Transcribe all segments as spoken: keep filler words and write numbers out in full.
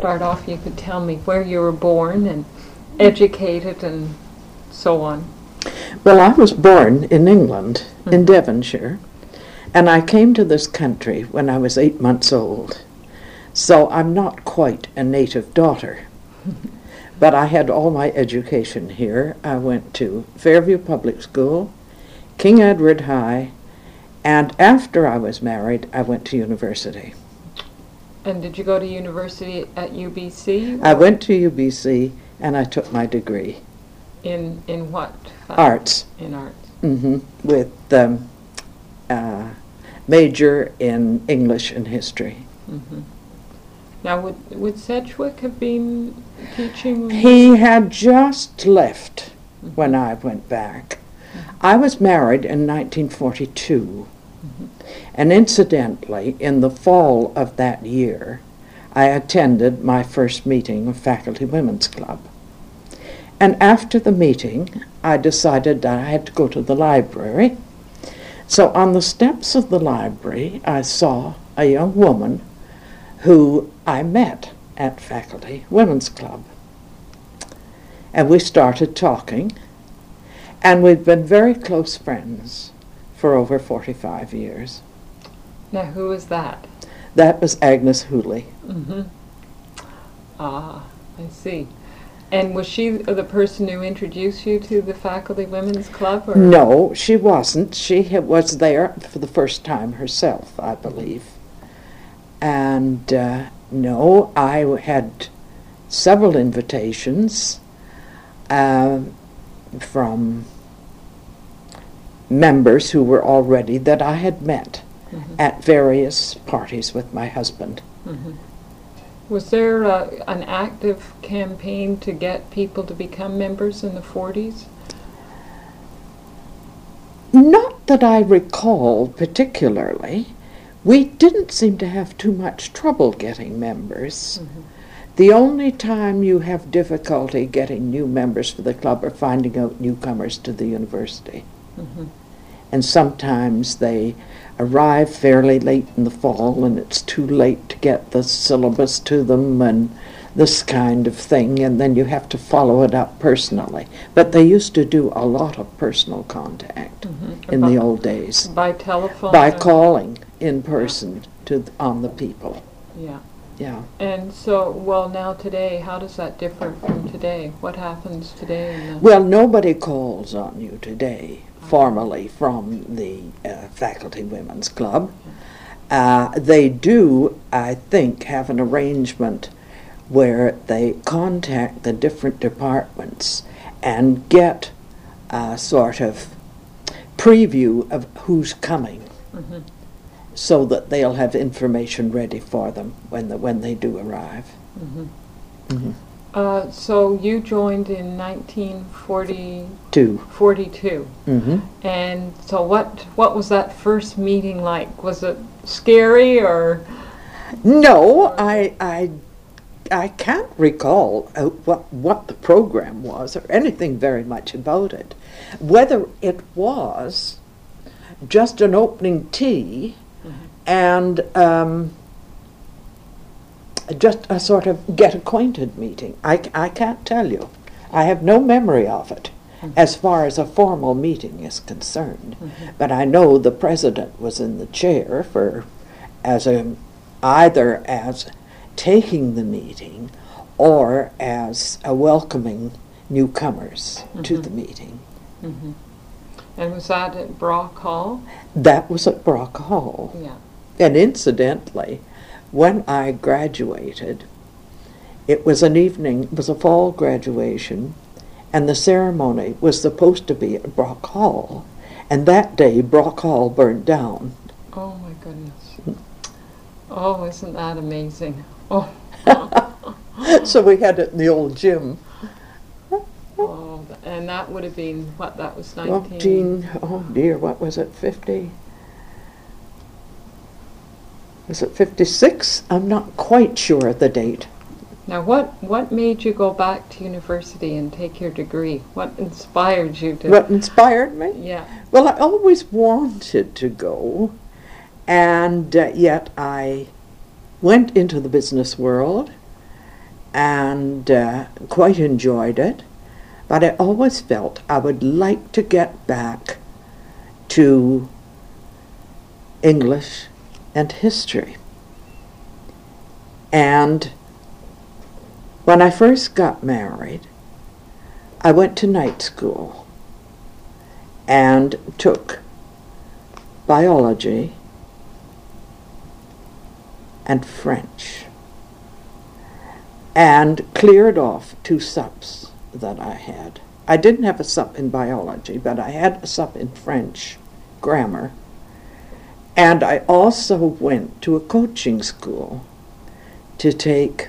start off, you could tell me where you were born and educated and so on. Well, I was born in England, mm-hmm. in Devonshire, and I came to this country when I was eight months old. So I'm not quite a native daughter. But I had all my education here. I went to Fairview Public School, King Edward High, and after I was married, I went to university. And did you go to university at U B C? I went to U B C, and I took my degree. In in what? Arts. In arts. Mm-hmm. With um, uh, major in English and history. Mm-hmm. Now, would, would Sedgwick have been teaching? He had just left mm-hmm. when I went back. Mm-hmm. I was married in nineteen forty-two, mm-hmm. and incidentally, in the fall of that year, I attended my first meeting of Faculty Women's Club. And after the meeting, I decided that I had to go to the library. So on the steps of the library, I saw a young woman who I met at Faculty Women's Club. And we started talking, and we've been very close friends for over forty-five years. Now, who was that? That was Agnes Hooley. Mm-hmm. Ah, I see. And was she the person who introduced you to the Faculty Women's Club? Or? No, she wasn't. She ha- was there for the first time herself, I believe. And uh, no, I had several invitations uh, from members who were already that I had met mm-hmm. at various parties with my husband. Mm-hmm. Was there uh, an active campaign to get people to become members in the forties? Not that I recall particularly. We didn't seem to have too much trouble getting members. Mm-hmm. The only time you have difficulty getting new members for the club are finding out newcomers to the university. Mm-hmm. And sometimes they arrive fairly late in the fall and it's too late to get the syllabus to them and this kind of thing, and then you have to follow it up personally. But they used to do a lot of personal contact mm-hmm. in by, the old days. By telephone? By calling in person yeah. to th- on the people. Yeah. Yeah. And so, well, now today, how does that differ from today? What happens today? In the well, nobody calls on you today, formally, from the uh, Faculty Women's Club. Uh, they do, I think, have an arrangement where they contact the different departments and get a sort of preview of who's coming, mm-hmm. so that they'll have information ready for them when the, when they do arrive. Mm-hmm. Mm-hmm. Uh, so you joined in nineteen forty-two. forty-two. Mm-hmm. And so what what was that first meeting like? Was it scary or? No, or I I I can't recall uh, what what the program was or anything very much about it. Whether it was just an opening tea mm-hmm. and um, just a sort of get acquainted meeting. I, I can't tell you. I have no memory of it mm-hmm. as far as a formal meeting is concerned. Mm-hmm. But I know the president was in the chair for as a either as taking the meeting or as a welcoming newcomers mm-hmm. to the meeting. Mm-hmm. And was that at Brock Hall? That was at Brock Hall. Yeah. And incidentally, when I graduated, it was an evening, it was a fall graduation, and the ceremony was supposed to be at Brock Hall. And that day, Brock Hall burned down. Oh, my goodness. Oh, isn't that amazing? Oh. So we had it in the old gym. Oh, and that would have been, what, that was nineteen? nineteen, oh dear, what was it, fifty? Was it fifty-six? I'm not quite sure of the date. Now, what, what made you go back to university and take your degree? What inspired you to... What inspired me? Yeah. Well, I always wanted to go, and uh, yet I went into the business world and uh, quite enjoyed it, but I always felt I would like to get back to English and history. And when I first got married, I went to night school and took biology and French and cleared off two subs that I had. I didn't have a sub in biology, but I had a sub in French grammar. And I also went to a coaching school to take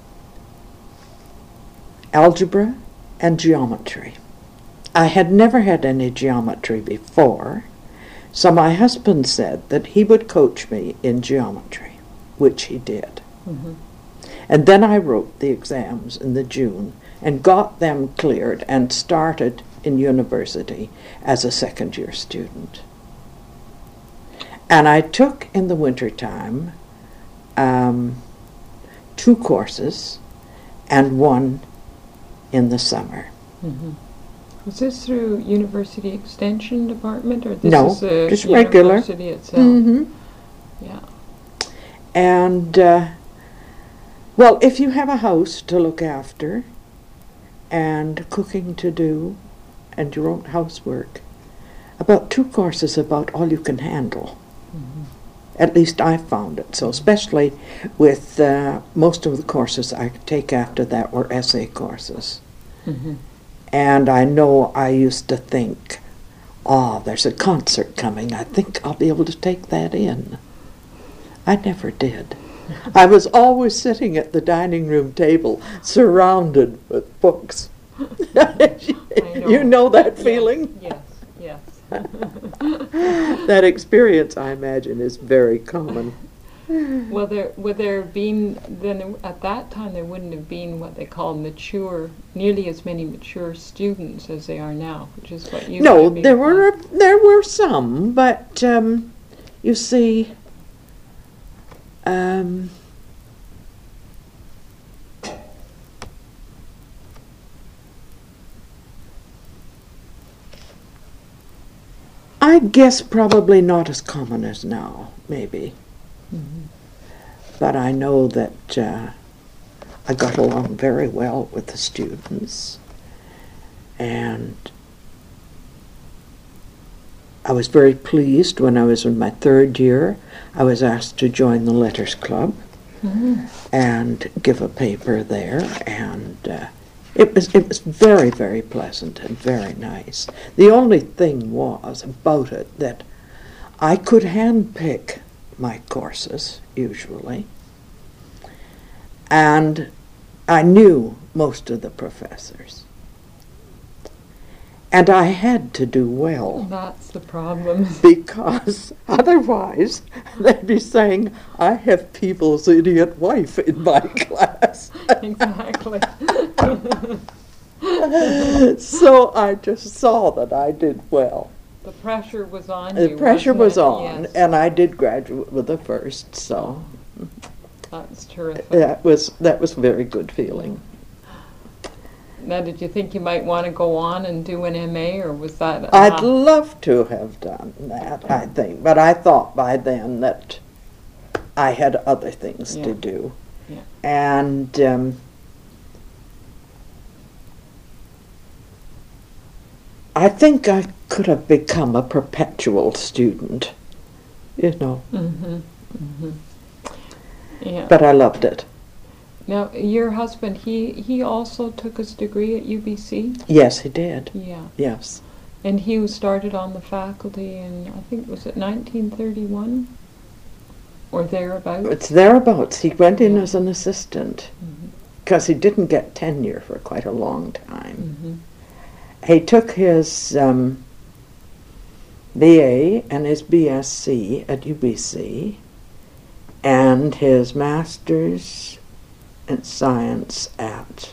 algebra and geometry. I had never had any geometry before, so my husband said that he would coach me in geometry, which he did. Mm-hmm. And then I wrote the exams in the June and got them cleared and started in university as a second-year student. And I took in the wintertime um, two courses and one in the summer. Mm-hmm. Was this through University Extension Department, or this no, is the just regular. University itself? Mm-hmm. Yeah. And, uh, well, if you have a house to look after and cooking to do and your own housework, about two courses about all you can handle. Mm-hmm. At least I found it so, especially with uh, most of the courses I take after that were essay courses. Mm-hmm. And I know I used to think, oh, there's a concert coming. I think I'll be able to take that in. I never did. I was always sitting at the dining room table surrounded with books. know. You know that feeling? Yes, yes. yes. That experience, I imagine, is very common. Well, there would there have been then at that time there wouldn't have been what they call mature, nearly as many mature students as they are now, which is what you. No, there were a, there were some, but um, you see, um, I guess probably not as common as now, maybe. Mm-hmm. But I know that uh, I got along very well with the students, and I was very pleased when I was in my third year. I was asked to join the Letters Club mm-hmm. and give a paper there, and uh, it was it was very, very pleasant and very nice. The only thing was about it that I could handpick my courses, usually, and I knew most of the professors. And I had to do well. That's the problem. Because otherwise they'd be saying, I have Peebles' idiot wife in my class. Exactly. So I just saw that I did well. The pressure was on the you. The pressure was it? on, yes. And I did graduate with a first, so that's terrific. That was that was a very good feeling. Now, did you think you might want to go on and do an M A, or was that enough? I'd love to have done that, I think, but I thought by then that I had other things yeah. to do. Yeah. And um, I think I could have become a perpetual student, you know. Mm-hmm. Mm-hmm. Yeah. But I loved it. Now, your husband, he, he also took his degree at U B C? Yes, he did. Yeah. Yes. And he was started on the faculty in, I think, was it nineteen thirty-one? Or thereabouts? It's thereabouts. He went in yeah. as an assistant because mm-hmm. he didn't get tenure for quite a long time. Mm-hmm. He took his um, B A and his B S c at U B C and his master's in science at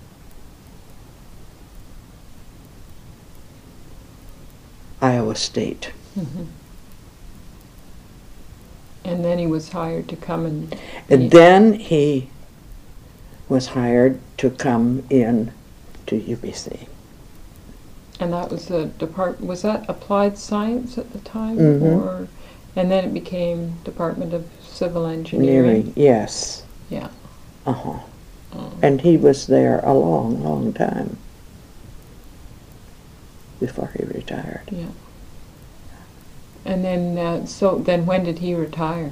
Iowa State. Mm-hmm. And then he was hired to come and... And then he was hired to come in to U B C. And that was the depart. Was that applied science at the time, Mhm. or and then it became Department of Civil Engineering? Engineering, yes. Yeah. Uh-huh. Oh. And he was there a long, long time before he retired. Yeah. And then, uh, so then, when did he retire?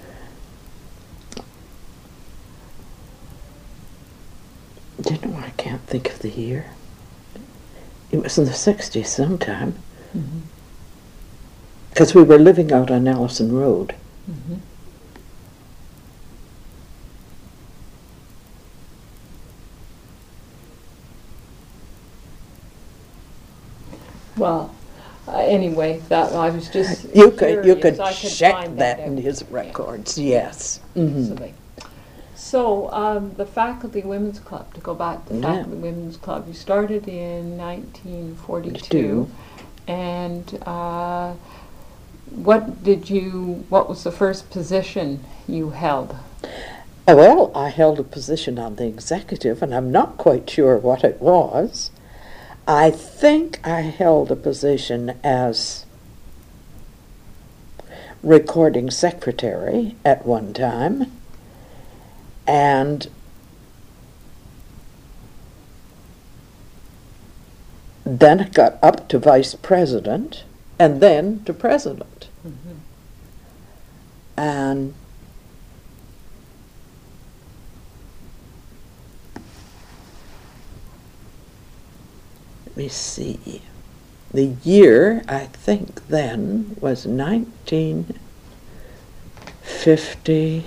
You know, I can't think of the year. It was in the sixties sometime, because Mm-hmm. we were living out on Allison Road. Mm-hmm. Well, uh, anyway, that I was just You could you curious. could I could check find that out. in his Yeah. records. Yes. Mhm. Absolutely. So, um, the Faculty Women's Club, to go back to the Yeah. Faculty Women's Club, you started in nineteen forty-two, Two. and uh, what did you, what was the first position you held? Oh, well, I held a position on the executive, and I'm not quite sure what it was. I think I held a position as recording secretary at one time, and then it got up to vice president, and then to president. Mm-hmm. And let me see. The year, I think then, was nineteen fifty.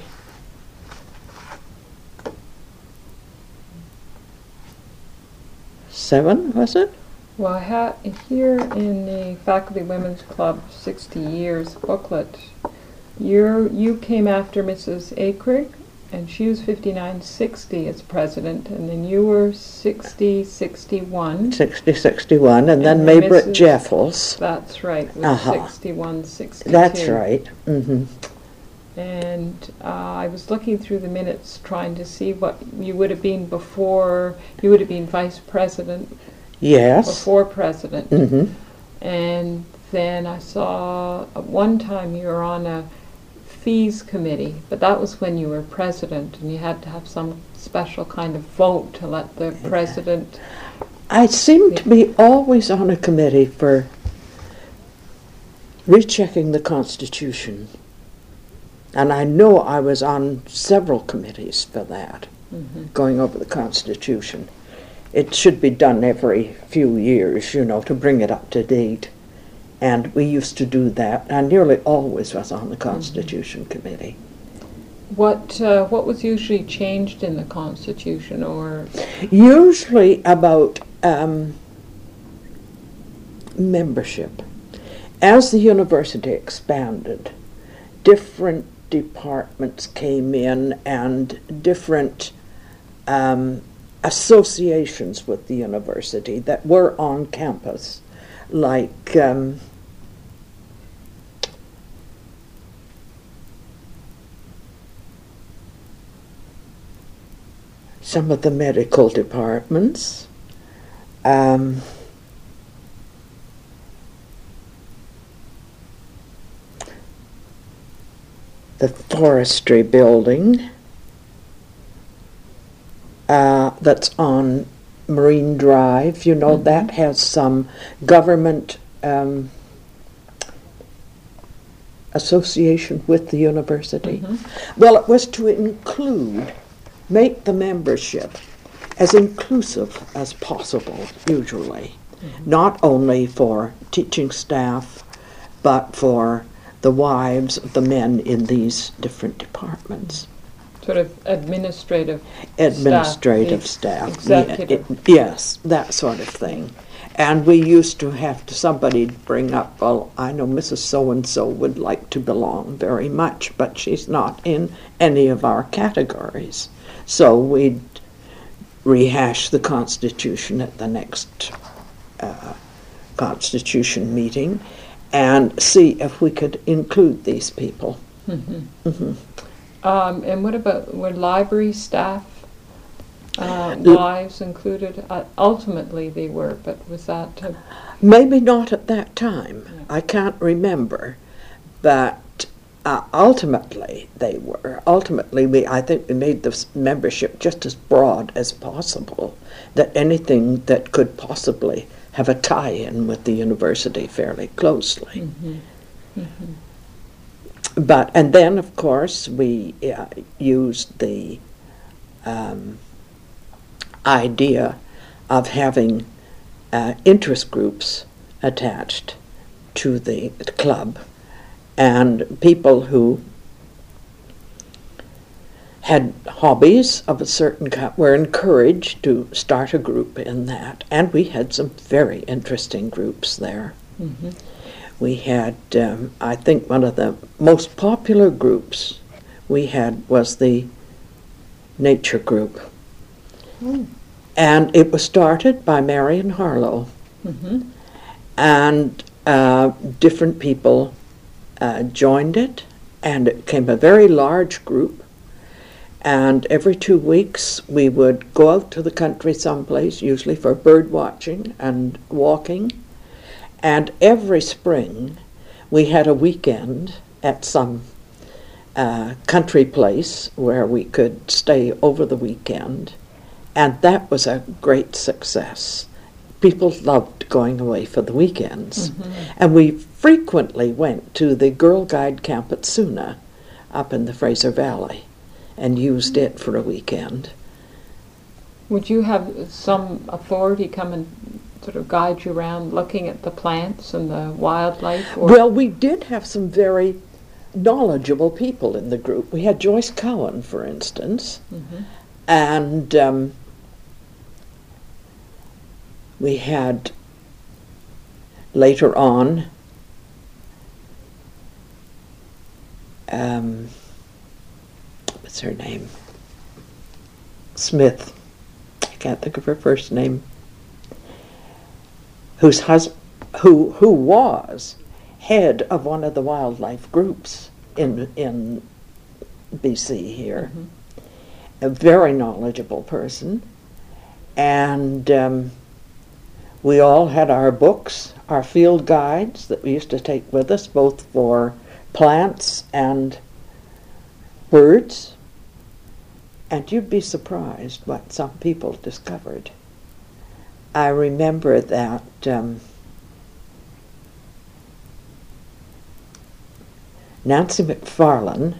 Seven, was it? Well, I have here in the Faculty Women's Club sixty years booklet, you you came after Missus Akrig, and she was fifty-nine sixty as president, and then you were sixty sixty-one. Sixty, sixty-one, and then And then Maybrit Missus Jeffels. That's right, was Uh-huh. sixty-one sixty-two. That's right. Mm-hmm. And uh, I was looking through the minutes trying to see what you would have been before, you would have been vice president, Yes. before president. Mm-hmm. And then I saw at one time you were on a fees committee, but that was when you were president, and you had to have some special kind of vote to let the president. I seem to be always on a committee for rechecking the Constitution. And I know I was on several committees for that, Mhm. going over the Constitution. It should be done every few years, you know, to bring it up to date. And we used to do that. I nearly always was on the Constitution Committee. What uh, what was usually changed in the Constitution, or Usually about um, membership. As the university expanded, different departments came in and different um, associations with the university that were on campus, like um, some of the medical departments, um, the forestry building uh, that's on Marine Drive, you know, Mhm. that has some government um, association with the university. Mhm. Well, it was to include, make the membership as inclusive as possible, usually. Mhm. Not only for teaching staff, but for the wives of the men in these different departments. sort of administrative Administrative staff, staff. the yeah, executive. it- yes, that sort of thing. And we used to have to, somebody bring up, well, I know Missus So-and-so would like to belong very much, but she's not in any of our categories. So we'd rehash the Constitution at the next uh, Constitution meeting and see if we could include these people. Mhm. Mhm. Um, and what about, were library staff uh, wives included? Uh, ultimately they were, but was that... A Maybe not at that time. Yeah. I can't remember. But uh, ultimately they were. Ultimately, we I think we made the membership just as broad as possible, that anything that could possibly have a tie-in with the university fairly closely. Mm-hmm. Mm-hmm. But, and then, of course, we uh, used the um, idea of having uh, interest groups attached to the club, and people who had hobbies of a certain kind were encouraged to start a group in that, and we had some very interesting groups there. Mm-hmm. We had, um, I think one of the most popular groups we had was the nature group. Mm. And it was started by Marion Harlow. Mm-hmm. And uh, different people uh, joined it, and it became a very large group. And every two weeks we would go out to the country someplace, usually for bird watching and walking. And every spring, we had a weekend at some uh, country place where we could stay over the weekend, and that was a great success. People loved going away for the weekends. Mm-hmm. And we frequently went to the Girl Guide camp at Suna, up in the Fraser Valley, and used it for a weekend. Would you have some authority come and sort of guide you around looking at the plants and the wildlife? Or? Well, we did have some very knowledgeable people in the group. We had Joyce Cowan, for instance, Mm-hmm. and um, we had later on um, what's her name? Smith. I can't think of her first name. Whose hus- who who was head of one of the wildlife groups in in B C here. Mm-hmm. A very knowledgeable person, and um, we all had our books, our field guides that we used to take with us, both for plants and birds. And you'd be surprised what some people discovered. I remember that um, Nancy McFarlane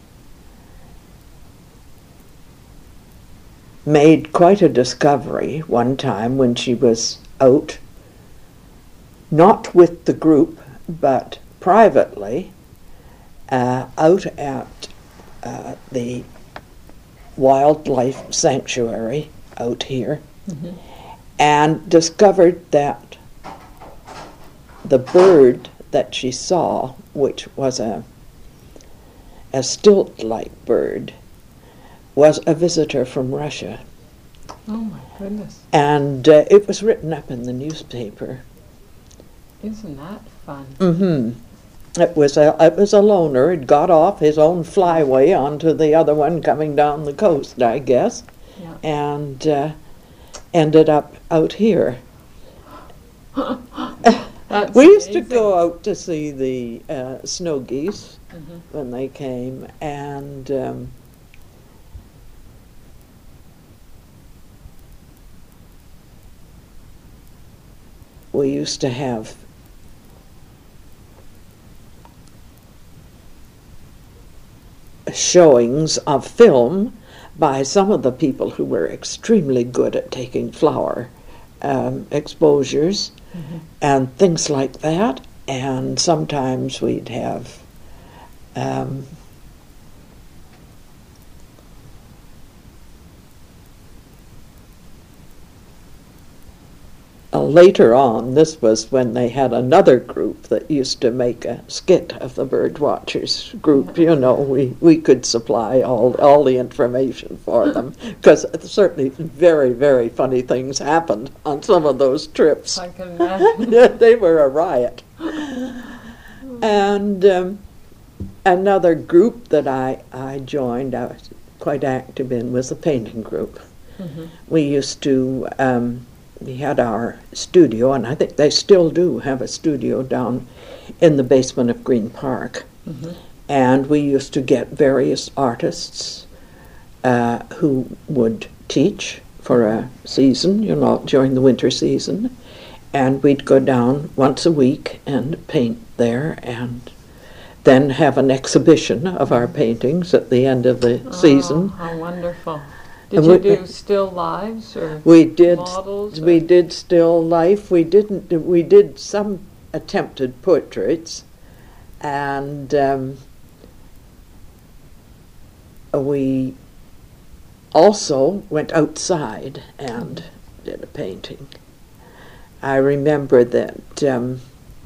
made quite a discovery one time when she was out, not with the group, but privately, uh, out at uh, the wildlife sanctuary out here. Mm-hmm. And discovered that the bird that she saw, which was a, a stilt-like bird, was a visitor from Russia. Oh my goodness. And uh, it was written up in the newspaper. Isn't that fun? Mm-hmm. It was a, it was a loner. It got off his own flyway onto the other one coming down the coast, I guess, Yeah. and uh, ended up out here. That's We used to amazing. go out to see the uh, snow geese Mhm. when they came, and um, we used to have showings of film by some of the people who were extremely good at taking flower um, exposures Mhm. and things like that. And sometimes we'd have um, uh, later on, this was when they had another group that used to make a skit of the bird watchers group. You know, we, we could supply all all the information for them, because certainly very, very funny things happened on some of those trips. I can imagine. They were a riot. And um, another group that I, I joined, I was quite active in, was the painting group. Mm-hmm. We used to, um, we had our studio, and I think they still do have a studio down in the basement of Green Park. Mm-hmm. And we used to get various artists uh, who would teach for a season, you know, during the winter season. And we'd go down once a week and paint there, and then have an exhibition of our paintings at the end of the Oh, season. how wonderful. Did And you we- do still lives or We did. models? We or- did still life. We didn't. We did some attempted portraits, and um, we also went outside and did a painting. I remember that um,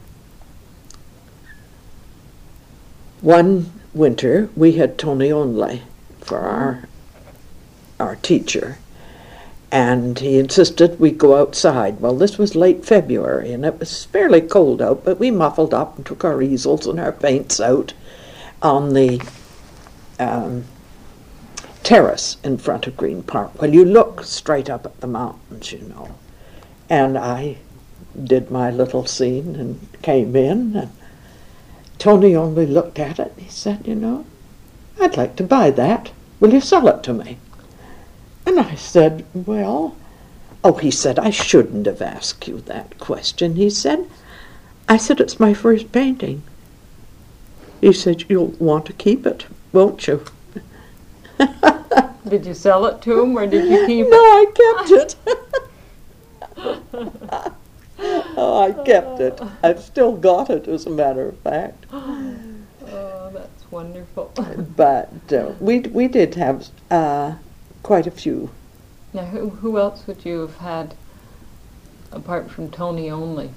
one winter we had Tony Onley for our our teacher, and he insisted we go outside. Well, this was late February, and it was fairly cold out, but we muffled up and took our easels and our paints out on the um, terrace in front of Green Park. Well, you look straight up at the mountains, you know. And I did my little scene and came in, and Tony only looked at it. He said, you know, I'd like to buy that. Will you sell it to me? And I said, well, oh, he said, I shouldn't have asked you that question. He said, I said, it's my first painting. He said, you'll want to keep it, won't you? Did you sell it to him or did you keep No, I kept it. Oh, I kept it. I've still got it, as a matter of fact. it? Oh, that's wonderful. But uh, we we did have uh, quite a few. Now, who, who else would you have had apart from Tony only?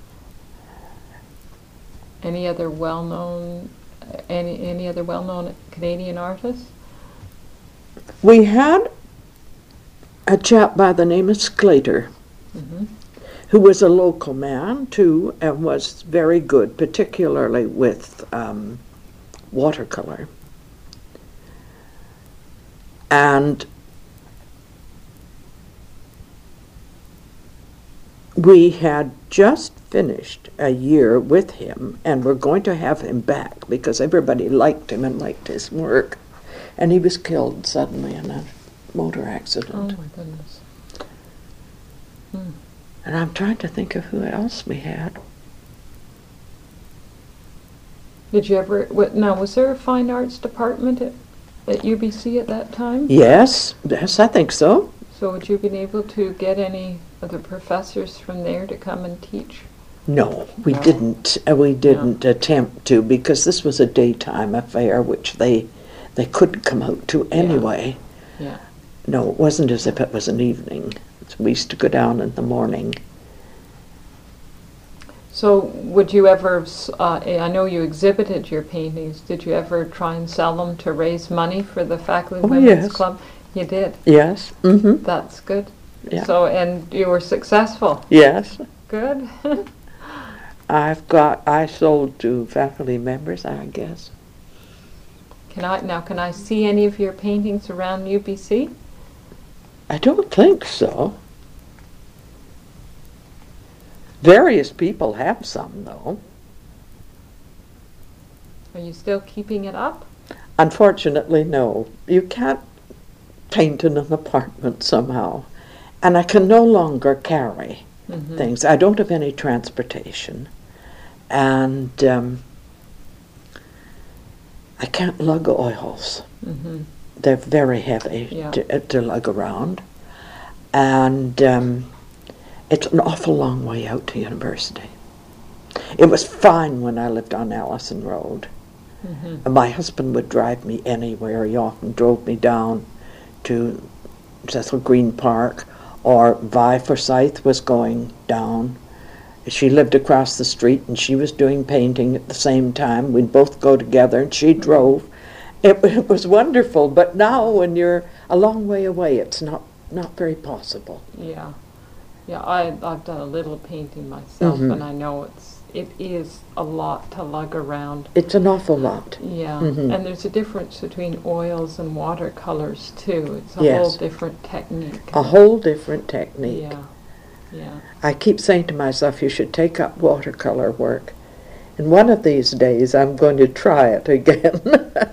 Any other well-known, any any other well-known Canadian artists? We had a chap by the name of Sclater, Mm-hmm. who was a local man too, and was very good, particularly with um, watercolor. And we had just finished a year with him, and we're going to have him back because everybody liked him and liked his work. And he was killed suddenly in a motor Oh accident. my goodness. And I'm trying to think of who else we had. Did you ever, what, now, was there a fine arts department at, at U B C at that time? Yes, yes, I think so. So would you have been able to get any of the professors from there to come and teach? No, we No. didn't. Uh, we didn't attempt to, because this was a daytime affair, which they they couldn't come out to anyway. Yeah. No, it wasn't as if it was an evening. We used to go down in the morning. So would you ever, uh, I know you exhibited your paintings, did you ever try and sell them to raise money for the Faculty Oh, Women's yes. Club? You did? Yes. Mm-hmm. That's good. Yeah. So, and you were successful? Yes. Good. I've got. I sold to faculty members, I guess. Can I, now can I see any of your paintings around U B C? I don't think so. Various people have some, though. Are you still keeping it up? Unfortunately, no. You can't paint in an apartment somehow. And I can no longer carry Mm-hmm. things. I don't have any transportation. And um, I can't lug oils. Mm-hmm. They're very heavy Yeah. to, to lug around. And um, it's an awful long way out to university. It was fine when I lived on Allison Road. Mm-hmm. And my husband would drive me anywhere. He often drove me down to Cecil Green Park, or Vi Forsyth was going down. She lived across the street, and she was doing painting at the same time. We'd both go together, and she drove. It, it was wonderful, but now when you're a long way away, it's not, not very possible. Yeah. Yeah, I, I've done a little painting myself, Mhm. and I know it's it is a lot to lug around. It's an awful lot. Yeah, Mhm. and there's a difference between oils and watercolors too. It's a Yes. whole different technique. A whole different technique. Yeah, yeah. I keep saying to myself, you should take up watercolor work. And one of these days, I'm going to try it again.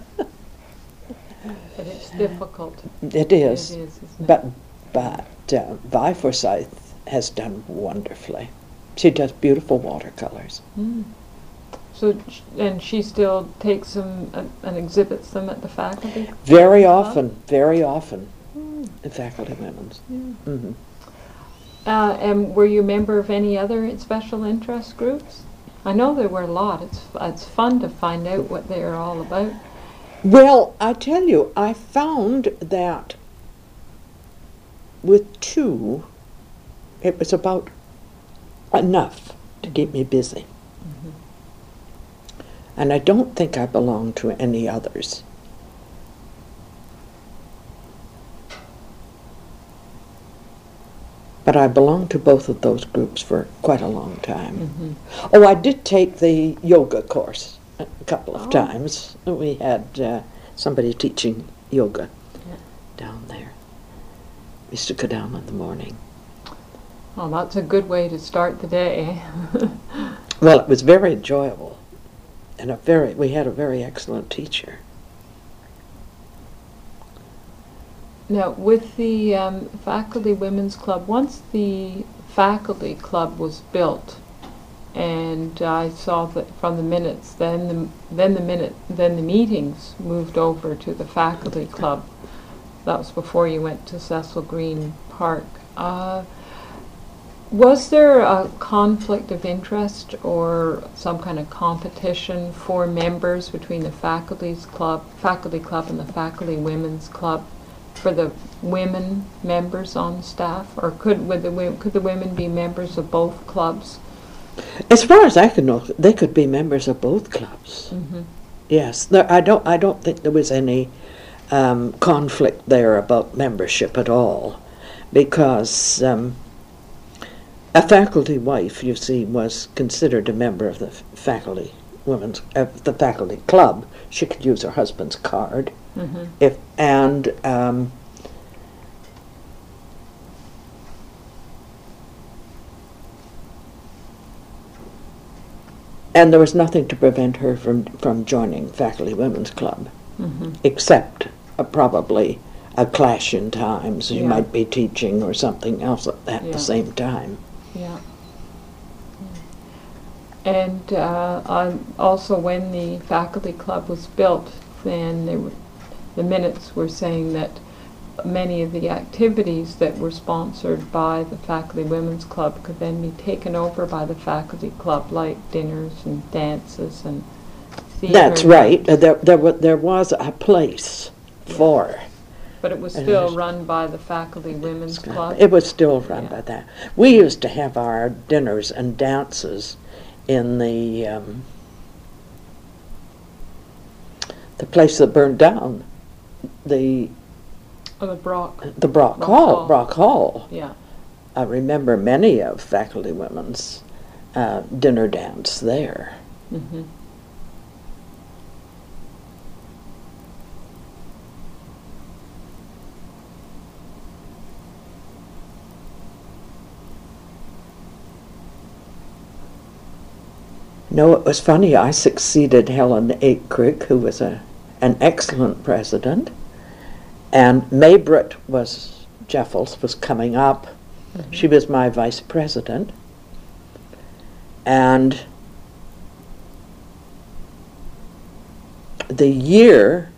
But it's difficult. It is. It is, isn't it? But, but uh, Vi Forsyth has done wonderfully. She does beautiful watercolors. Mm. So, sh- and she still takes them uh, and exhibits them at the faculty? Very club? often, very often, Mm. in Faculty Women's. Yeah. hmm Uh, and were you a member of any other special interest groups? I know there were a lot. It's it's fun to find out what they are all about. Well, I tell you, I found that with two, it was about enough to keep me busy. Mhm. And I don't think I belong to any others. But I belonged to both of those groups for quite a long time. Mhm. Oh, I did take the yoga course a couple of Oh. times. We had uh, somebody teaching yoga Yeah. down there. We used to go down in the morning. Well, that's a good way to start the day. Well, it was very enjoyable, and a very we had a very excellent teacher. Now, with the um, Faculty Women's Club, once the Faculty Club was built, and I saw that from the minutes, then the then the minute then the meetings moved over to the Faculty Club. That was before you went to Cecil Green Park. Uh, was there a conflict of interest or some kind of competition for members between the Faculty's Club, Faculty Club, and the Faculty Women's Club? For the women members on staff, or could would the wo- could the women be members of both clubs? As far as I can know, they could be members of both clubs. Mm-hmm. Yes, there, I don't. I don't think there was any um, conflict there about membership at all, because um, a faculty wife, you see, was considered a member of the f- faculty women's of the faculty club. She could use her husband's card. Mm-hmm. If and um, and there was nothing to prevent her from from joining Faculty Women's Club, Mm-hmm. except uh, probably a clash in times. You Yeah. might be teaching or something else at, at Yeah. the same time. Yeah. And uh, on, also, when the Faculty Club was built, then they were, the minutes were saying that many of the activities that were sponsored by the Faculty Women's Club could then be taken over by the Faculty Club, like dinners and dances and theater. That's right. Uh, there, there, wa- there was a place for. But it was It still is. run by the Faculty Women's Club. It was still run Yeah. by that. We used to have our dinners and dances in the um, the place that burned down, the Oh, the Brock. the Brock, Brock Hall. Hall. Brock Hall. Yeah. I remember many of Faculty Women's uh, dinner dance there. Mm-hmm. No, it was funny. I succeeded Helen Aikrick, who was a an excellent president, and Maybrit was Jeffels was coming up. Mhm. She was my vice president, and the year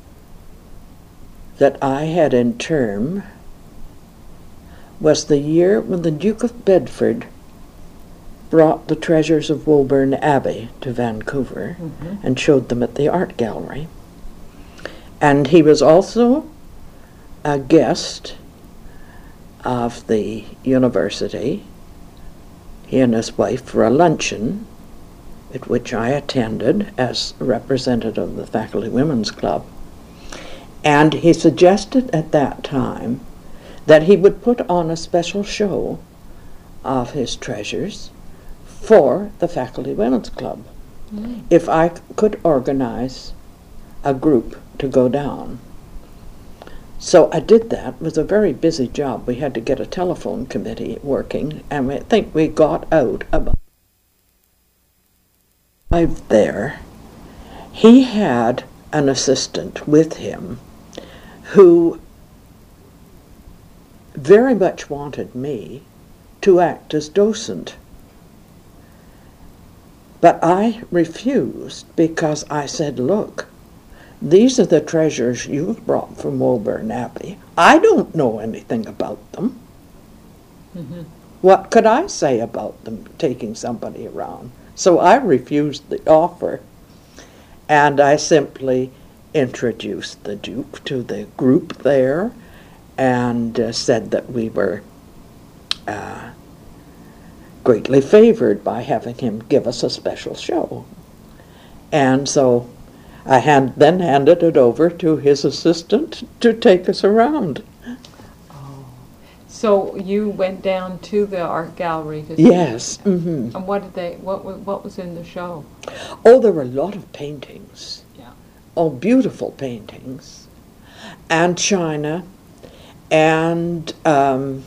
that I had in term was the year when the Duke of Bedford brought the treasures of Woburn Abbey to Vancouver Mhm. and showed them at the art gallery. And he was also a guest of the university, he and his wife, for a luncheon at which I attended as a representative of the Faculty Women's Club. And he suggested at that time that he would put on a special show of his treasures for the Faculty Women's Club. Mm. If I could organize a group to go down. So I did that. It was a very busy job. We had to get a telephone committee working, and I think we got out about five there. He had an assistant with him who very much wanted me to act as docent. But I refused because I said, look, these are the treasures you've brought from Woburn Abbey. I don't know anything about them. Mm-hmm. What could I say about them taking somebody around? So I refused the offer, and I simply introduced the Duke to the group there and uh, said that we were uh, greatly favored by having him give us a special show. And so I hand, then handed it over to his assistant to take us around. Oh. So you went down to the art gallery to see? Yes. Mm-hmm. And what did they? What wa- what was in the show? Oh, there were a lot of paintings. Yeah. Oh, beautiful paintings, and china, and um,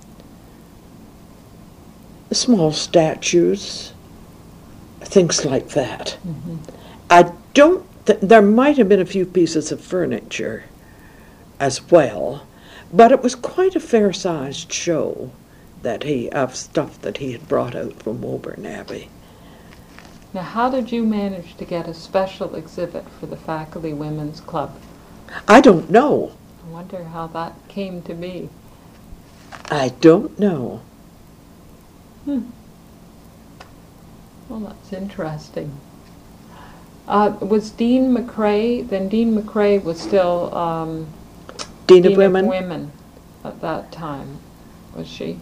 small statues, things like that. Mm-hmm. I don't. Th- there might have been a few pieces of furniture as well, but it was quite a fair-sized show that he of stuff that he had brought out from Woburn Abbey. Now, how did you manage to get a special exhibit for the Faculty Women's Club? I don't know. I wonder how that came to be. I don't know. Hmm. Well, that's interesting. Uh, was Dean McCrae, then Dean McCrae was still um, Dean, Dean of Women? of Women at that time, was she?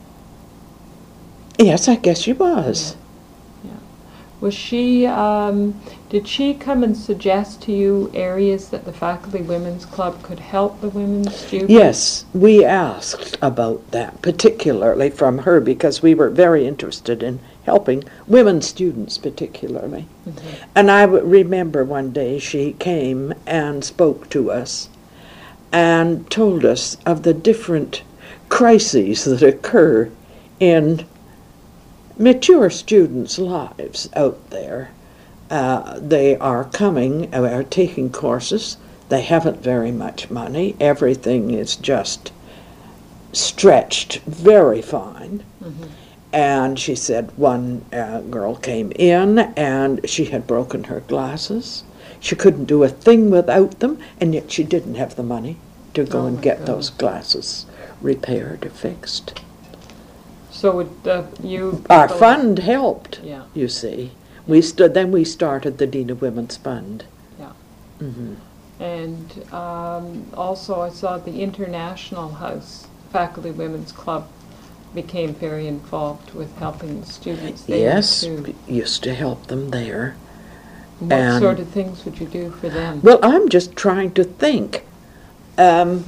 Yes, I guess she was. Yeah. Was she, um, did she come and suggest to you areas that the Faculty Women's Club could help the women students? Yes, we asked about that, particularly from her, because we were very interested in helping women students particularly. Mm-hmm. And I w- remember one day she came and spoke to us and told us of the different crises that occur in mature students' lives out there. Uh, they are coming, uh, are taking courses. They haven't very much money. Everything is just stretched very fine. Mm-hmm. And she said one uh, girl came in and she had broken her glasses. She couldn't do a thing without them, and yet she didn't have the money to go Oh and my get God. those glasses repaired or fixed. So would uh, you... Our people- fund helped, Yeah, you see. We stood. Then we started the Dean of Women's Fund. yeah. Mm-hmm. And um, also I saw the International House, Faculty Women's Club, became very involved with helping the students there Yes, too. we used to help them there. What and- sort of things would you do for them? Well, I'm just trying to think. Um,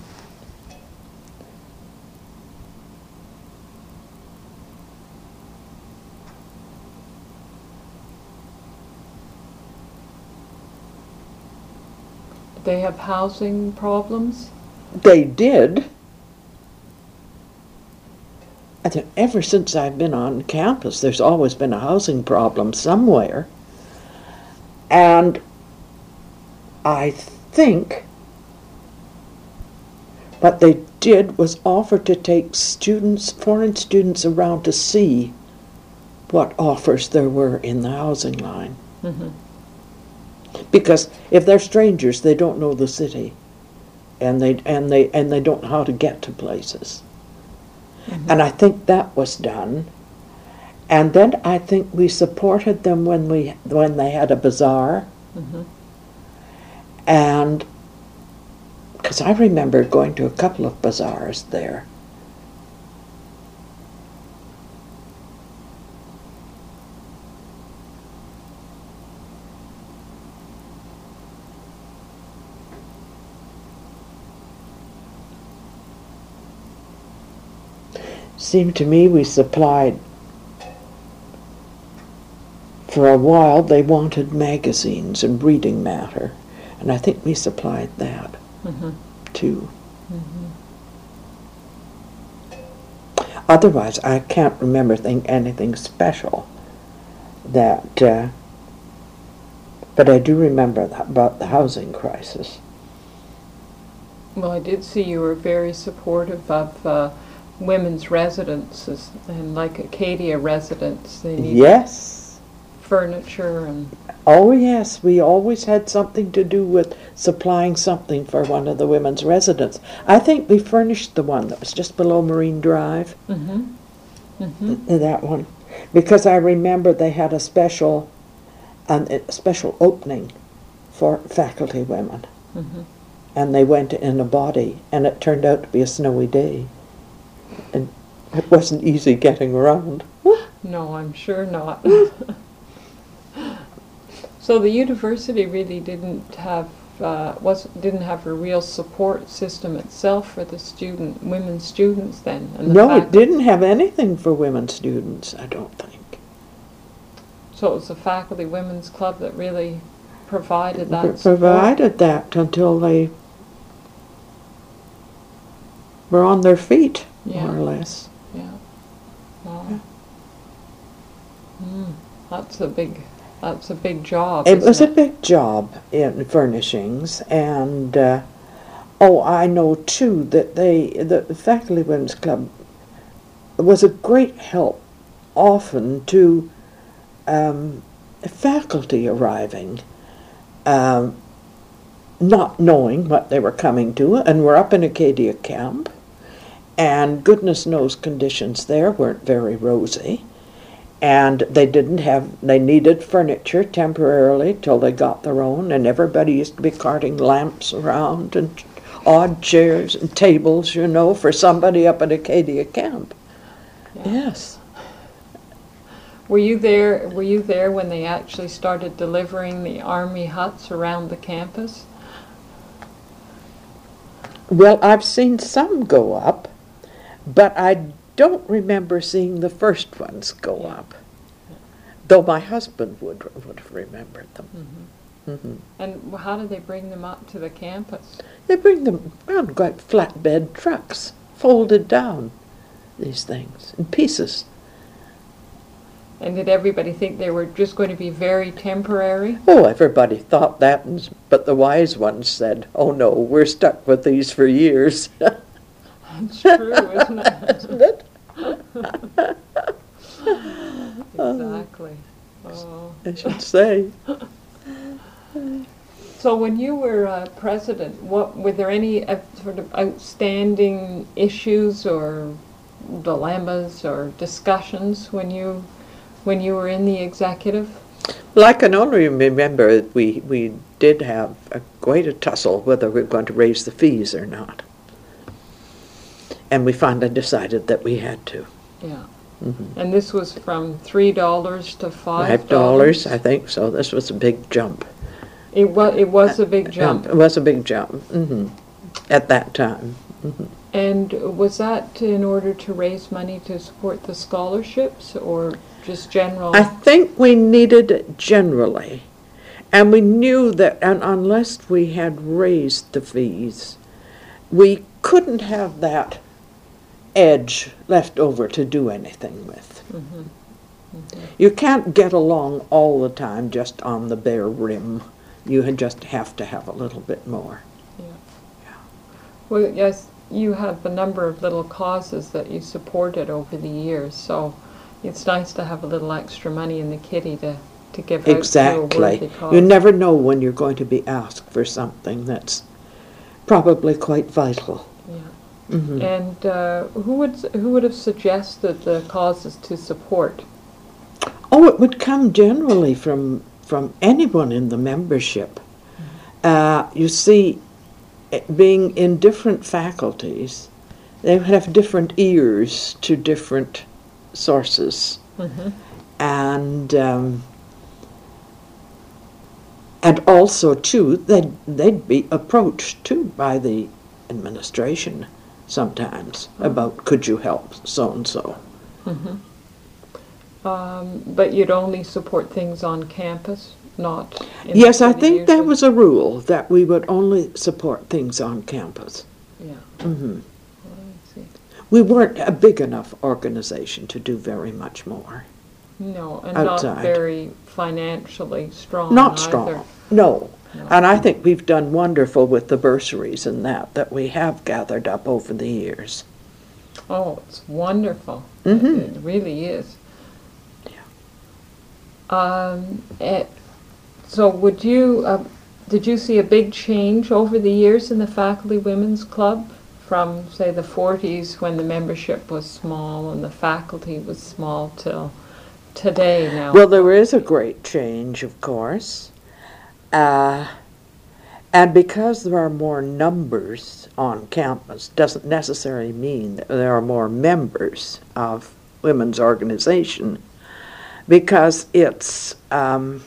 Do they have housing problems? They did. I think ever since I've been on campus, there's always been a housing problem somewhere. And I think what they did was offer to take students, foreign students around to see what offers there were in the housing line. Mm-hmm. Because if they're strangers, they don't know the city, and they and they and they don't know how to get to places. Mm-hmm. And I think that was done. And then I think we supported them when we when they had a bazaar, Mm-hmm. and because I remember going to a couple of bazaars there. Seemed to me we supplied for a while they wanted magazines and reading matter, and I think we supplied that Mm-hmm. too. Mm-hmm. Otherwise, I can't remember think anything special that, uh, but I do remember that about the housing crisis. Well, I did see you were very supportive of uh, women's residences, and like Acadia residents, they need Yes. furniture and Oh, yes. We always had something to do with supplying something for one of the women's residents. I think we furnished the one that was just below Marine Drive. mm-hmm. Mm-hmm. That one, because I remember they had a special, um, a special opening for faculty women, Mm-hmm. and they went in a body, and it turned out to be a snowy day, and it wasn't easy getting around. No, I'm sure not. So the university really didn't have uh, was didn't have a real support system itself for the student women students then. And the No, it faculty. didn't have anything for women students, I don't think. So it was the faculty women's club that really provided that Pro- support. provided that until they were on their feet, Yeah. more or less. Yeah. Wow. Mm, that's a big. That's a big job. It isn't was a it? big job in furnishings, and uh, oh, I know too that they, the Faculty Women's Club, was a great help, often to um, faculty arriving, um, not knowing what they were coming to, and we're up in Acadia Camp, and goodness knows conditions there weren't very rosy. And they didn't have, they needed furniture temporarily till they got their own, and everybody used to be carting lamps around and odd chairs and tables, you know, for somebody up at Acadia Camp. Yeah. Yes. Were you there? Were you there when they actually started delivering the army huts around the campus? Well, I've seen some go up, but I don't remember seeing the first ones go Yeah. up, though my husband would would have remembered them. Mm-hmm. hmm And how did they bring them up to the campus? They bring them around like flatbed trucks, folded down, these things, in pieces. And did everybody think they were just going to be very temporary? Oh, everybody thought that, and- but the wise ones said, oh no, we're stuck with these for years. It's true, isn't it? Isn't it? Exactly. Oh. I should say. So when you were uh, president, what were there any uh, sort of outstanding issues or dilemmas or discussions when you when you were in the executive? Well, I can only remember that we, we did have a, quite a tussle whether we were going to raise the fees or not. And we finally decided that we had to. Yeah. Mm-hmm. And this was from three dollars to five Five dollars, I think so. This was a big jump. It was it was a big jump. It was a big jump hmm at that time. hmm And was that in order to raise money to support the scholarships or just general? I think we needed it generally. And we knew that and unless we had raised the fees, we couldn't have that edge left over to do anything with. Mhm. Mhm. You can't get along all the time just on the bare rim. You had just have to have a little bit more. Well, yes, you have a number of little causes that you supported over the years, so it's nice to have a little extra money in the kitty to, to give out to a Exactly. worthy cause. You never know when you're going to be asked for something that's probably quite vital. Yeah. hmm And uh, who would who would have suggested the causes to support? Oh, it would come generally from from anyone in the membership. Uh, you see, eh, being in different faculties, they would have different ears to different sources, Mm-hmm. and um, and also too, they'd they'd be approached too by the administration sometimes Oh. about could you help so and so. Mm-hmm. Um, but you'd only support things on campus, not in the Yes, I city think that usually? was a rule, that we would only support things on campus. Yeah. hmm I see. We weren't a big enough organization to do very much more. No, and Outside. not very financially strong Not either. strong, no. No. And I think we've done wonderful with the bursaries and that, that we have gathered up over the years. Oh, it's wonderful. Mhm. It, it really is. Um, eh, so would you, uh, did you see a big change over the years in the Faculty Women's Club from, say, the forties when the membership was small and the faculty was small till today now? Well, there is a great change, of course. Uh, and because there are more numbers on campus, doesn't necessarily mean that there are more members of women's organization, because it's, um,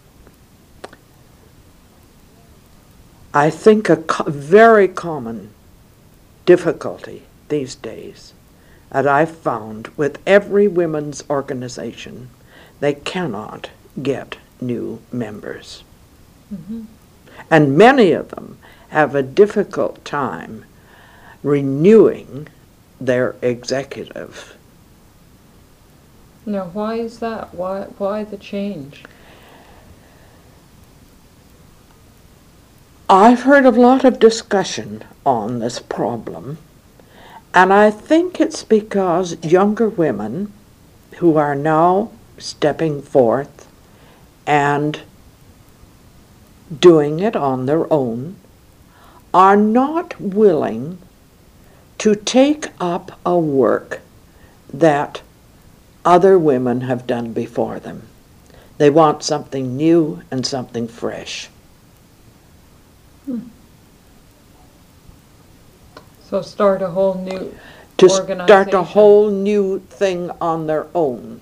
I think, a co- very common difficulty these days that I've found with every women's organization, they cannot get new members. Mm-hmm. And many of them have a difficult time renewing their executive. Now, why is that? Why, why the change? I've heard a lot of discussion on this problem, and I think it's because younger women who are now stepping forth and doing it on their own are not willing to take up a work that other women have done before them. They want something new and something fresh. Hmm. So start a whole new To start a organization. whole new thing on their own.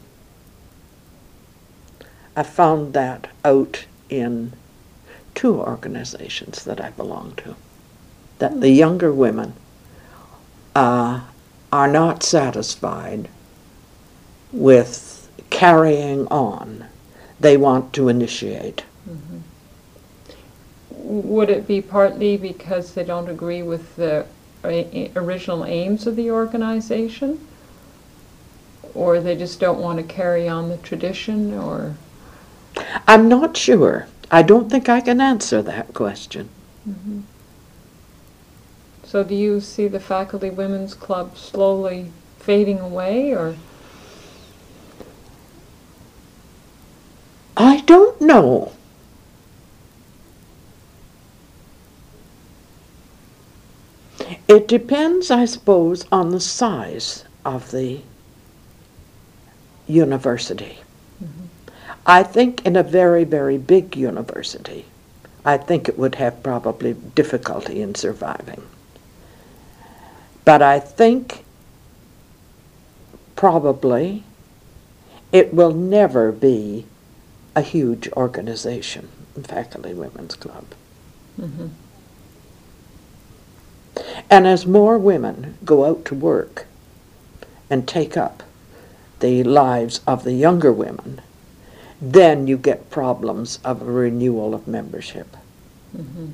I found that out in two organizations that I belong to, that the younger women uh, are not satisfied with carrying on. They want to initiate. Mm-hmm. Would it be partly because they don't agree with the a- original aims of the organization? Or they just don't want to carry on the tradition, or? I'm not sure. I don't think I can answer that question. Mm-hmm. So do you see the Faculty Women's Club slowly fading away, or? I don't know. It depends, I suppose, on the size of the university. Mm-hmm. I think in a very, very big university, I think it would have probably difficulty in surviving. But I think probably it will never be a huge organization, the Faculty Women's Club. Mm-hmm. And as more women go out to work and take up the lives of the younger women, then you get problems of a renewal of membership. Mm-hmm.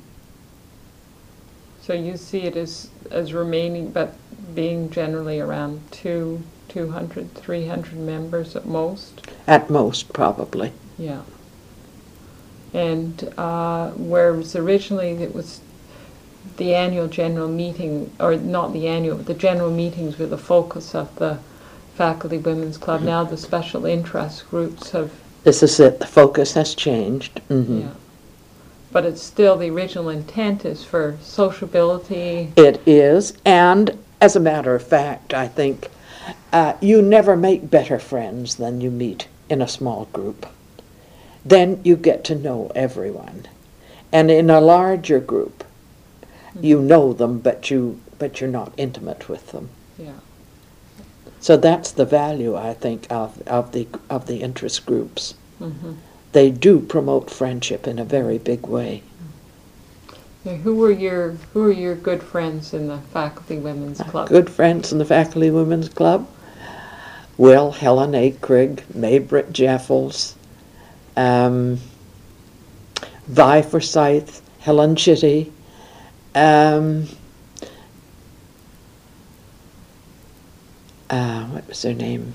So you see it as, as remaining, but being generally around two, two hundred, three hundred members at most? At most, probably. Yeah. And uh, whereas originally it was the annual general meeting, or not the annual, but the general meetings were the focus of the Faculty Women's Club. Now the special interest groups have... This is it. The focus has changed. Mm-hmm. Yeah. But it's still, the original intent is for sociability. It is, and as a matter of fact, I think uh, you never make better friends than you meet in a small group. Then you get to know everyone. And in a larger group, mm-hmm. you know them, but, you, but you're not intimate with them. Yeah. So that's the value, I think, of, of, the, of the interest groups. Mm-hmm. They do promote friendship in a very big way. Now, who were your who are your good friends in the Faculty Women's Club? Good friends in the Faculty Women's Club? Will, Helen Akrigg, Maybritt Jeffels, um, Vi Forsyth, Helen Chitty, um, uh, what was her name?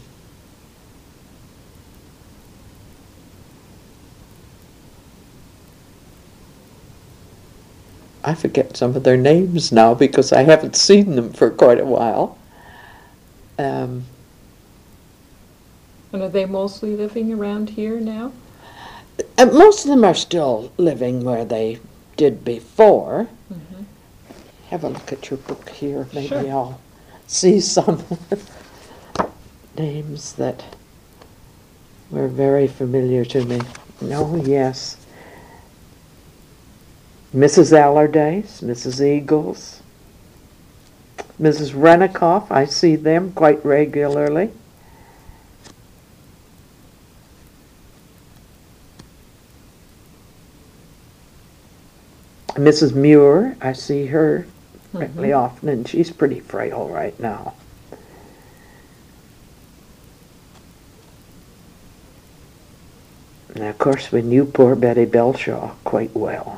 I forget some of their names now because I haven't seen them for quite a while. Um, And are they mostly living around here now? and most of them are still living where they did before. Mm-hmm. Have a look at your book here. Maybe Sure. I'll see some names that were very familiar to me. Oh, yes. Missus Allardyce, Missus Eagles, Missus Renikoff, I see them quite regularly. Missus Muir, I see her fairly Mhm. often, and she's pretty frail right now. And of course, we knew poor Betty Belshaw quite well.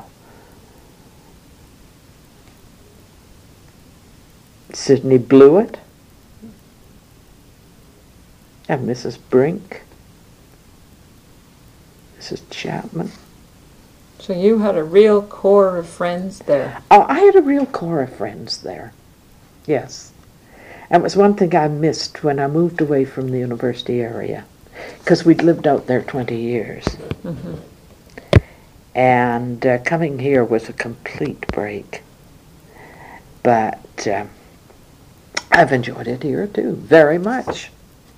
Sidney Blewett, and Missus Brink, Missus Chapman. So you had a real core of friends there. Oh, I had a real core of friends there. Yes. And it was one thing I missed when I moved away from the university area, because we'd lived out there twenty years. Mm-hmm. And uh, coming here was a complete break. But uh, I've enjoyed it here too, very much.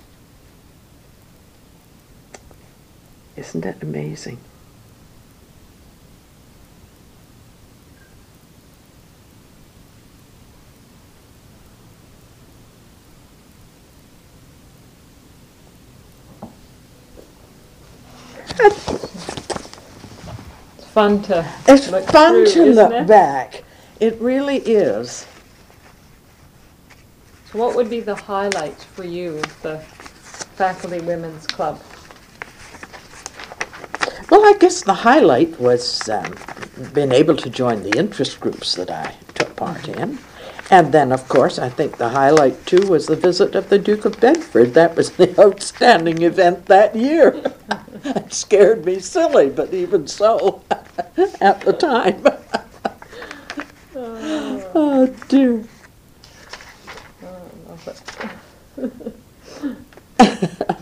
Isn't it amazing? It's fun to It's look fun through, to isn't look it? back. It really is. So what would be the highlights for you of the Faculty Women's Club? Well, I guess the highlight was um, being able to join the interest groups that I took part in. And then, of course, I think the highlight, too, was the visit of the Duke of Bedford. That was the outstanding event that year. It scared me silly, but even so, at the time. Oh, Oh, dear. I love it.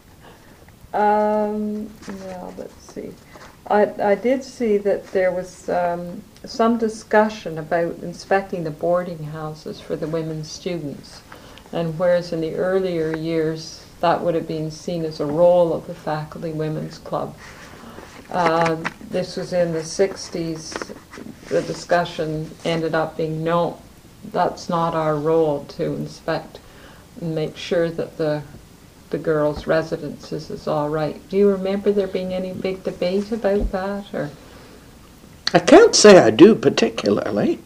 um, now, let's see. I, I did see that there was um, some discussion about inspecting the boarding houses for the women students. And whereas in the earlier years that would have been seen as a role of the Faculty Women's Club, uh, this was in the sixties, the discussion ended up being, no, that's not our role to inspect and make sure that the the girls' residences is all right. Do you remember there being any big debate about that, or? I can't say I do particularly.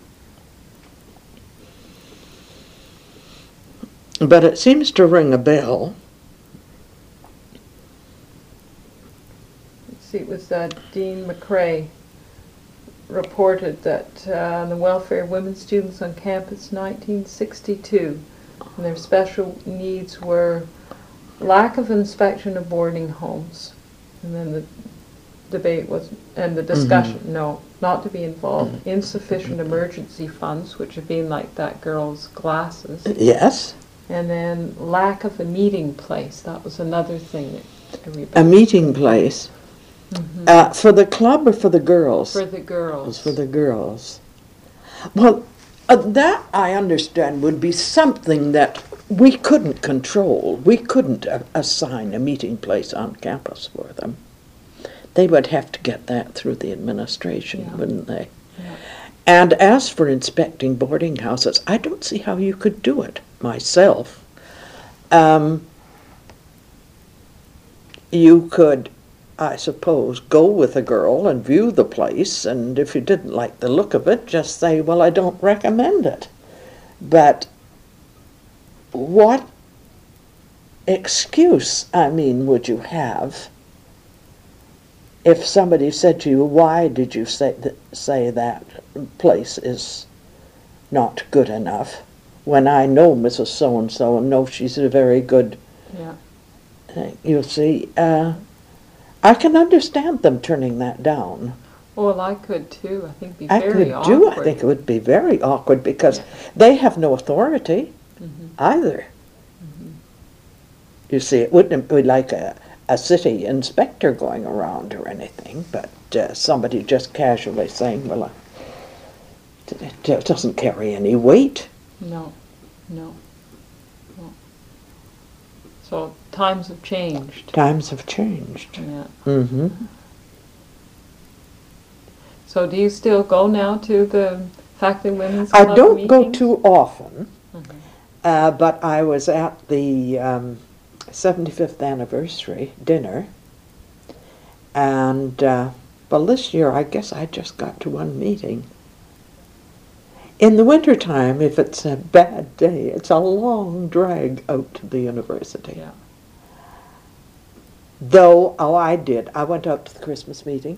But it seems to ring a bell. Let's see, it was uh, Dean McCrae reported that uh, the welfare of women students on campus nineteen sixty-two, and their special needs were lack of inspection of boarding homes, and then the debate was, and the discussion, mm-hmm. no, not to be involved, mm-hmm. insufficient emergency funds, which have been like that girl's glasses. Yes. And then lack of a meeting place, that was another thing that everybody... A meeting place? Mm-hmm. Uh, for the club or for the girls? For the girls. It was for the girls. Well, uh, that I understand would be something that we couldn't control. We couldn't uh, assign a meeting place on campus for them. They would have to get that through the administration, yeah. wouldn't they? Yeah. And as for inspecting boarding houses, I don't see how you could do it myself. Um, you could, I suppose, go with a girl and view the place, and if you didn't like the look of it, just say, well, I don't recommend it. But what, excuse, I mean, would you have if somebody said to you, why did you say, th- say that place is not good enough, when I know Missus So-and-so and know she's a very good, Yeah. uh, you see, uh, I can understand them turning that down. Well, I could too. I think it'd be I very could awkward. do, I think it would be very awkward because they have no authority Mhm. either. You see, it wouldn't be like a, a city inspector going around or anything, but uh, somebody just casually saying, well, uh, it, it doesn't carry any weight. No, no, no. So times have changed. Times have changed. Yeah. Mm-hmm. So do you still go now to the Faculty Women's I Club don't go meetings? too often, Mhm. uh, but I was at the um, seventy-fifth anniversary dinner, and uh, well, this year I guess I just got to one meeting. In the wintertime, if it's a bad day, it's a long drag out to the university. Yeah. Though, oh, I did. I went out to the Christmas meeting,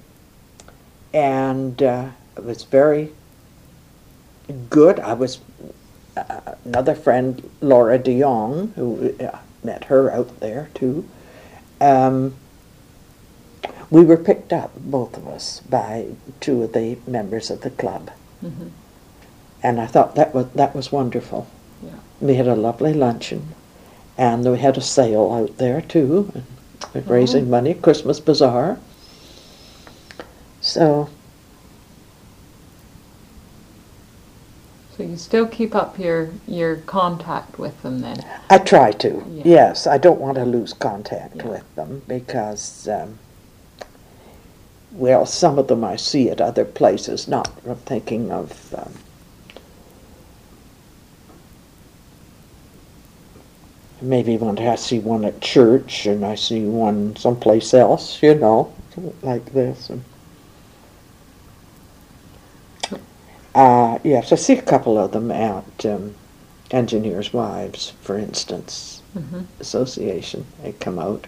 and uh, it was very good. I was, uh, another friend, Laura de Jong, who uh, met her out there too. Um, we were picked up, both of us, by two of the members of the club. Mm-hmm. And I thought that was, that was wonderful. Yeah. We had a lovely luncheon, and we had a sale out there too, and raising Oh. money, Christmas bazaar. So, So you still keep up your, your contact with them then? I try to, Yeah. yes. I don't want to lose contact Yeah. with them because, um, well, some of them I see at other places, not I'm thinking of, um, maybe when I see one at church and I see one someplace else, you know, like this. And, uh, yes, I see a couple of them at um, Engineers' Wives, for instance, Mm-hmm. association. They come out.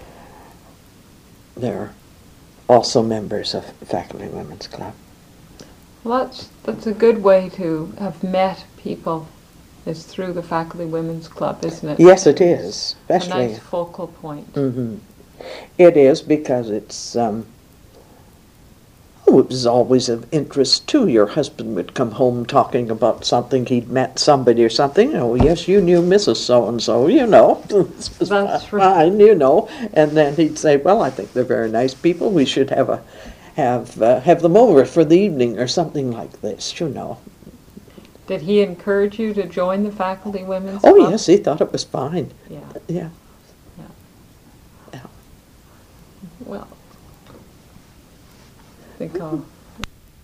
They're also members of Faculty Women's Club. Well, that's, that's a good way to have met people, is through the Faculty Women's Club, isn't it? Yes, it is, A especially. nice focal point. Hmm. It is because it's, um, oh, it was always of interest too. Your husband would come home talking about something, he'd met somebody or something. Oh, yes, you knew Missus So-and-so, you know. This was That's fine, right. you know. And then he'd say, well, I think they're very nice people. We should have a, have, uh, have them over for the evening or something like this, you know. Did he encourage you to join the Faculty Women's Oh, Club? yes, he thought it was fine. Yeah. Yeah. Well, I think I'll